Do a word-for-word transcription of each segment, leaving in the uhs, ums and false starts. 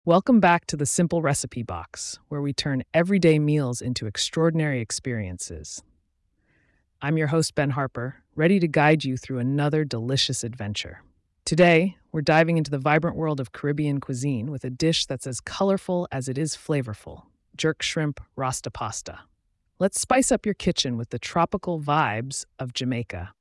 Welcome back to the Simple Recipe Box, where we turn everyday meals into extraordinary experiences. I'm your host, Ben Harper, ready to guide you through another delicious adventure. Today, we're diving into the vibrant world of Caribbean cuisine with a dish that's as colorful as it is flavorful: jerk shrimp rasta pasta. Let's spice up your kitchen with the tropical vibes of Jamaica.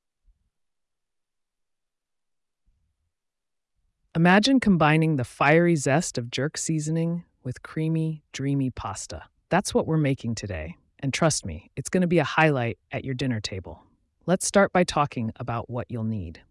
Imagine combining the fiery zest of jerk seasoning with creamy, dreamy pasta. That's what we're making today. And trust me, it's going to be a highlight at your dinner table. Let's start by talking about what you'll need.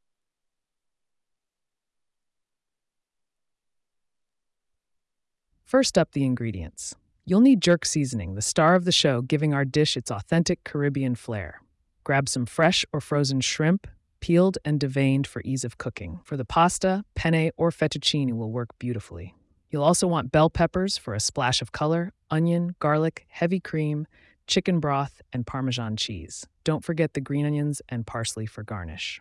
First up, the ingredients. You'll need jerk seasoning, the star of the show, giving our dish its authentic Caribbean flair. Grab some fresh or frozen shrimp, peeled and deveined for ease of cooking. For the pasta, penne or fettuccine will work beautifully. You'll also want bell peppers for a splash of color, onion, garlic, heavy cream, chicken broth, and Parmesan cheese. Don't forget the green onions and parsley for garnish.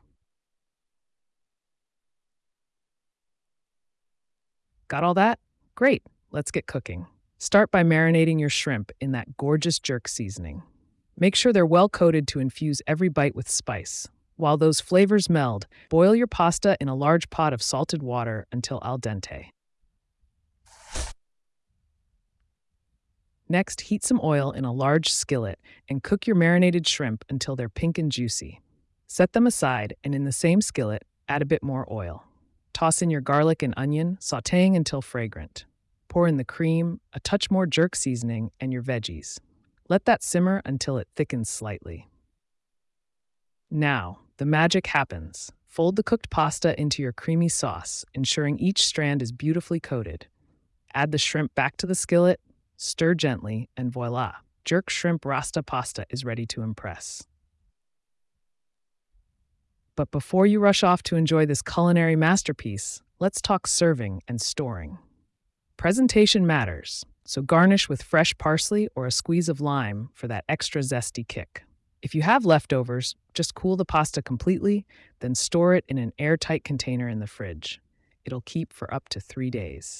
Got all that? Great, let's get cooking. Start by marinating your shrimp in that gorgeous jerk seasoning. Make sure they're well coated to infuse every bite with spice. While those flavors meld, boil your pasta in a large pot of salted water until al dente. Next, heat some oil in a large skillet and cook your marinated shrimp until they're pink and juicy. Set them aside, and in the same skillet, add a bit more oil. Toss in your garlic and onion, sautéing until fragrant. Pour in the cream, a touch more jerk seasoning, and your veggies. Let that simmer until it thickens slightly. Now, the magic happens. Fold the cooked pasta into your creamy sauce, ensuring each strand is beautifully coated. Add the shrimp back to the skillet, stir gently, and voila, jerk shrimp rasta pasta is ready to impress. But before you rush off to enjoy this culinary masterpiece, let's talk serving and storing. Presentation matters, so garnish with fresh parsley or a squeeze of lime for that extra zesty kick. If you have leftovers, just cool the pasta completely, then store it in an airtight container in the fridge. It'll keep for up to three days.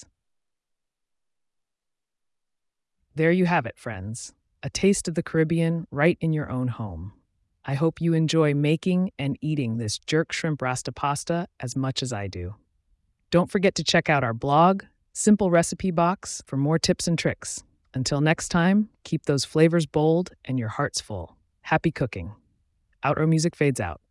There you have it, friends. A taste of the Caribbean right in your own home. I hope you enjoy making and eating this jerk shrimp rasta pasta as much as I do. Don't forget to check out our blog, Simple Recipe Box, for more tips and tricks. Until next time, keep those flavors bold and your hearts full. Happy cooking. Outro music fades out.